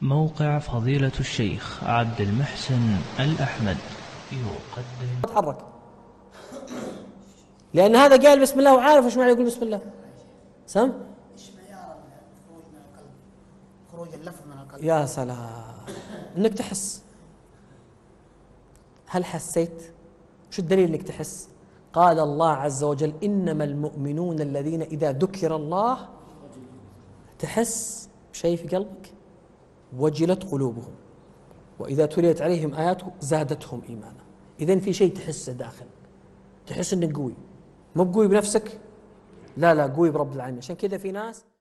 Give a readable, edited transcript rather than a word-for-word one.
موقع فضيلة الشيخ عبد المحسن الأحمد يقدم. تحرك، لأن هذا قال بسم الله وعارف ايش معنى يقول بسم الله. سم؟ ايش معيار الخروج من القلب؟ خروج اللفظ من القلب. يا سلام، انك تحس. هل حسيت؟ شو الدليل انك تحس؟ قال الله عز وجل: إنما المؤمنون الذين إذا ذكر الله، تحس بشيء في قلبك، وجلت قلوبهم وإذا تليت عليهم آياته زادتهم إيمانا. إذن في شيء تحسه داخل، تحس إنك قوي، مو قوي بنفسك، لا قوي برب العالمين. عشان كذا في ناس